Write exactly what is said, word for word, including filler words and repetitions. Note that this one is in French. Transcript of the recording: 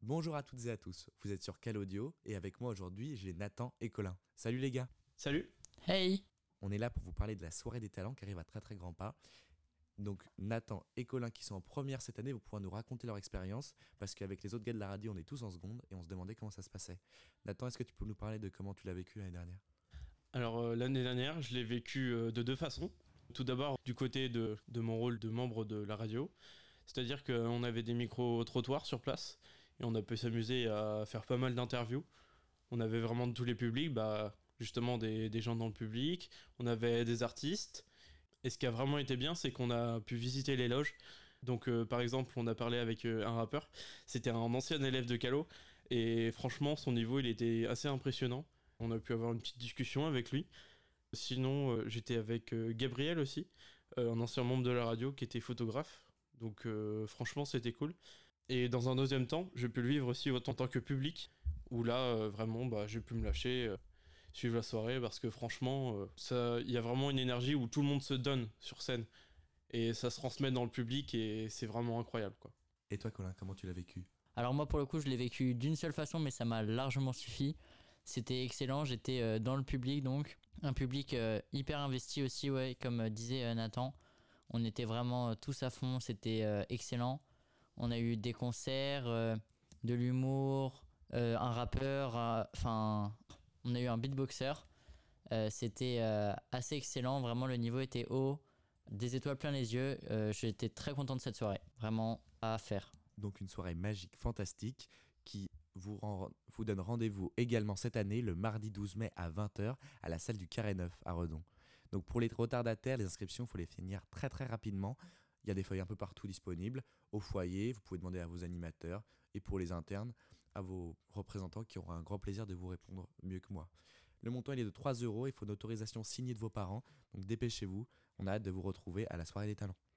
Bonjour à toutes et à tous, vous êtes sur Cal Audio et avec moi aujourd'hui j'ai Nathan et Colin. Salut les gars. Salut. Hey. On est là pour vous parler de la soirée des talents qui arrive à très très grands pas. Donc Nathan et Colin qui sont en première cette année vont pouvoir nous raconter leur expérience parce qu'avec les autres gars de la radio on est tous en seconde et on se demandait comment ça se passait. Nathan, est-ce que tu peux nous parler de comment tu l'as vécu l'année dernière ? Alors euh, l'année dernière, je l'ai vécu euh, de deux façons. Tout d'abord du côté de, de mon rôle de membre de la radio, c'est-à-dire qu'on avait des micros-trottoirs sur place et on a pu s'amuser à faire pas mal d'interviews. On avait vraiment de tous les publics, bah, justement des, des gens dans le public, on avait des artistes. Et ce qui a vraiment été bien, c'est qu'on a pu visiter les loges. Donc euh, par exemple, on a parlé avec euh, un rappeur, c'était un ancien élève de Calo, et franchement son niveau il était assez impressionnant. On a pu avoir une petite discussion avec lui. Sinon, euh, j'étais avec euh, Gabriel aussi, euh, un ancien membre de la radio qui était photographe. Donc euh, franchement, c'était cool. Et dans un deuxième temps, j'ai pu le vivre aussi en tant que public, où là, euh, vraiment, bah, j'ai pu me lâcher, euh, suivre la soirée, parce que franchement, euh, ça, il y a vraiment une énergie où tout le monde se donne sur scène. Et ça se transmet dans le public et c'est vraiment incroyable, quoi. Et toi Colin, comment tu l'as vécu ? Alors moi pour le coup je l'ai vécu d'une seule façon mais ça m'a largement suffi. C'était excellent, j'étais euh, dans le public donc. Un public euh, hyper investi aussi, ouais, comme euh, disait euh, Nathan. On était vraiment euh, tous à fond, c'était euh, excellent. On a eu des concerts, euh, de l'humour, euh, un rappeur, enfin on a eu un beatboxer. Euh, c'était euh, assez excellent, vraiment le niveau était haut. Des étoiles plein les yeux, euh, j'étais très content de cette soirée, vraiment à faire. Donc une soirée magique, fantastique, qui vous, rend- vous donne rendez-vous également cette année, le mardi douze mai à vingt heures, à la salle du Carré Neuf à Redon. Donc pour les retardataires, les inscriptions, il faut les finir très très rapidement. Il y a des feuilles un peu partout disponibles. Au foyer, vous pouvez demander à vos animateurs et pour les internes, à vos représentants qui auront un grand plaisir de vous répondre mieux que moi. Le montant il est de trois euros, il faut une autorisation signée de vos parents, donc dépêchez-vous. On a hâte de vous retrouver à la soirée des talents.